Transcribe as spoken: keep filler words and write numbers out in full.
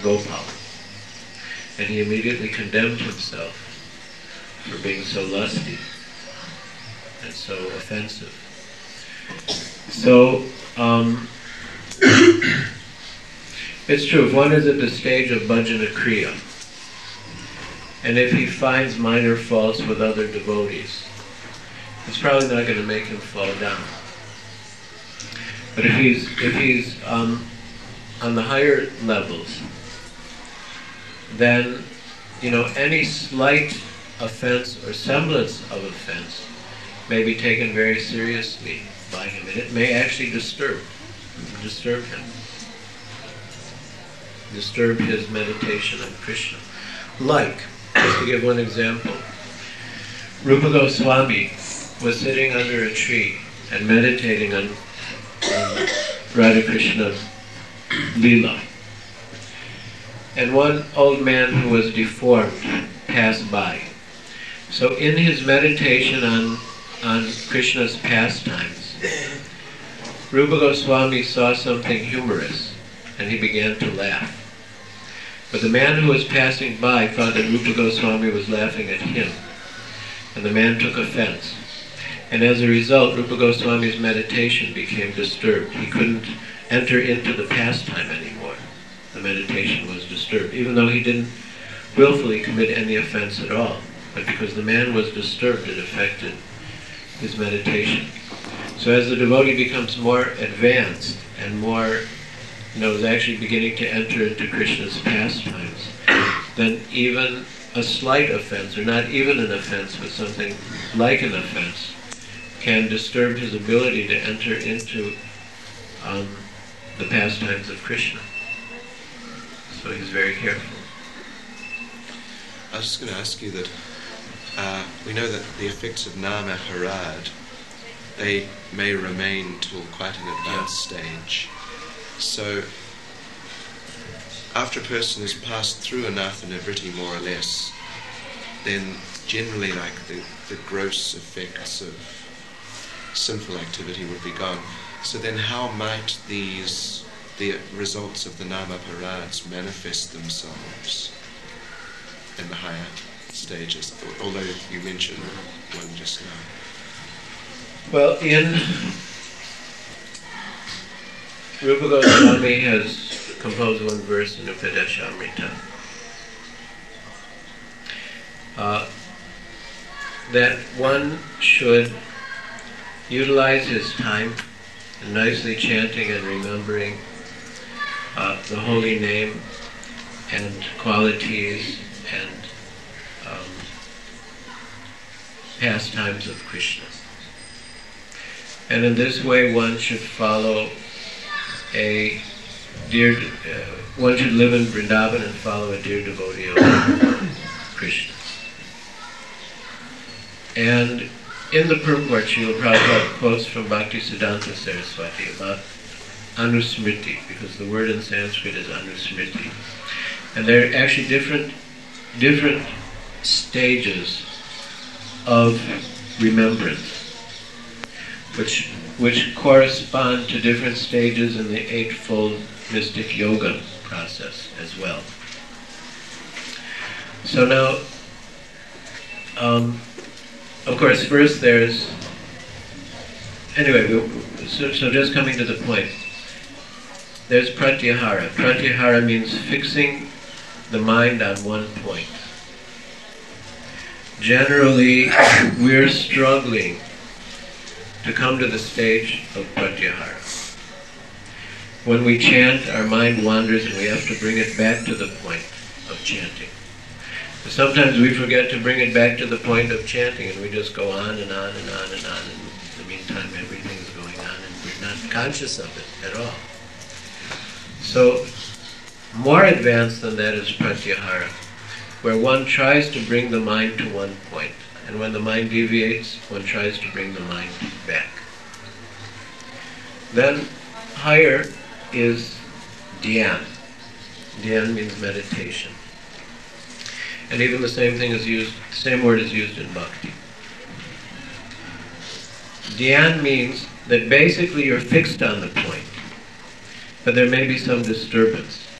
Gopal. And he immediately condemned himself for being so lusty and so offensive. So, um, it's true, if one is at the stage of bhajana kriya, and if he finds minor faults with other devotees, it's probably not going to make him fall down. But if he's if he's um, on the higher levels, then you know any slight offense or semblance of offense may be taken very seriously by him, and it may actually disturb disturb him, disturb his meditation on Krishna. Like, just to give one example, Rupa Goswami was sitting under a tree and meditating on, on Radha Krishna Leela. And one old man who was deformed passed by. So in his meditation on, on Krishna's pastimes, Rupa Goswami saw something humorous, and he began to laugh. But the man who was passing by thought that Rupa Goswami was laughing at him, and the man took offense. And as a result, Rupa Goswami's meditation became disturbed. He couldn't enter into the pastime anymore. The meditation was disturbed, even though he didn't willfully commit any offense at all. But because the man was disturbed, it affected his meditation. So as the devotee becomes more advanced and more, you know, is actually beginning to enter into Krishna's pastimes, then even a slight offense, or not even an offense, but something like an offense, can disturb his ability to enter into um, the pastimes of Krishna. So he's very careful. I was just going to ask you that uh, we know that the effects of nama harad, they may remain till quite an advanced yeah. stage. So after a person has passed through anatha nivritti more or less, then generally like the, the gross effects of sinful activity would be gone. So then how might these, the results of the nama parads manifest themselves in the higher stages? Although you mentioned one just now. Well, in Rupa Goswami has composed one verse in Upadeshamrita uh, that one should utilize his time in nicely chanting and remembering uh, the holy name and qualities and um, pastimes of Krishna. And in this way one should follow a dear, uh, one should live in Vrindavan and follow a dear devotee of Krishna. And in the purport, Srila Prabhupada quotes from Bhaktisiddhanta Saraswati about anusmriti, because the word in Sanskrit is anusmriti. And there are actually different, different stages of remembrance, which which correspond to different stages in the Eightfold Mystic Yoga process as well. So now, um, of course, first there's, anyway, we, so, so just coming to the point, there's pratyahara. Pratyahara means fixing the mind on one point. Generally, we're struggling to come to the stage of pratyahara. When we chant, our mind wanders and we have to bring it back to the point of chanting. But sometimes we forget to bring it back to the point of chanting and we just go on and on and on and on, and in the meantime everything is going on and we're not conscious of it at all. So, more advanced than that is pratyahara, where one tries to bring the mind to one point. And when the mind deviates, one tries to bring the mind back. Then, higher is dhyan. Dhyan means meditation. And even the same thing is used, the same word is used in bhakti. Dhyan means that basically you're fixed on the point, but there may be some disturbance.